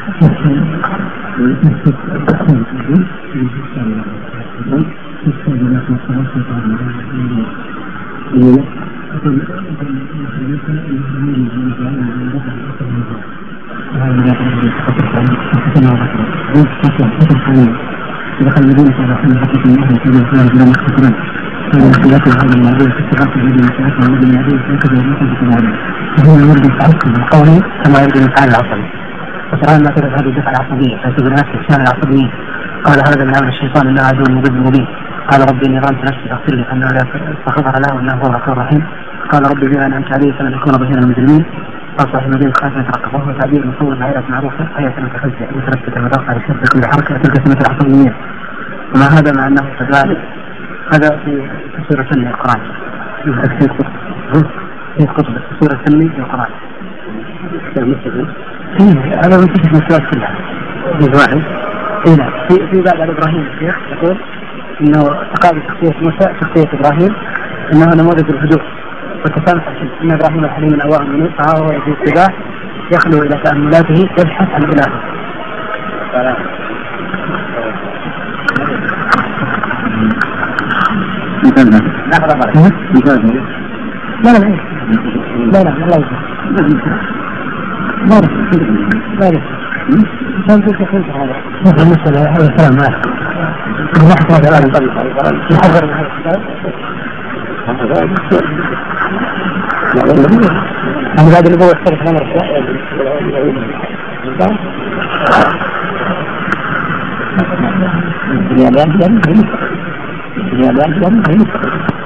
دخل المدينة على حين حقيقة من أهل الكبير في الإسلام مختصرا فإن اختلاف هذا الموضوع في اتفاق الذي يتعاطى الذي يعيش يكذب ويكذب في العالم وهو يريد التعصب القولي كما يريد الانفعال العصبي. وترى ما ترى هذه الدفعة العصبية تعتبر نفسه الشان العصبيين. قال هذا من عمل الشيطان إنه عدو مبين. قال ربي إني ظلمت نفسي فاغفر لي أنه لا فغفر له وإنه هو الغفور الرحيم. قال ربي بما أنعمت علي فلن أكون ظهيرا للمجرمين. قال صاحب المدينة خاف يترقب وهو تعبير مصور عائلة معروفة هي متخزئة مترتبة وضغط على الشرط بكل حركة تلك سمة العصبيين. وما هذا مع أنه كذلك هذا في سورة سنة القرآن في كتب سورة سنة القرآن هذا من كتب السورة كلها جزء واحد. في بعد على إبراهيم الشيخ يقول إنه تقابل شخصية موسى شخصية إبراهيم إنه نموذج الهدوء والتسامح. إن إبراهيم الحليم من أواه من فهو في اتباع يخلو إلى تأملاته يبحث عن إلهه. أنا بعد اللي هو يختلف عن الرسائل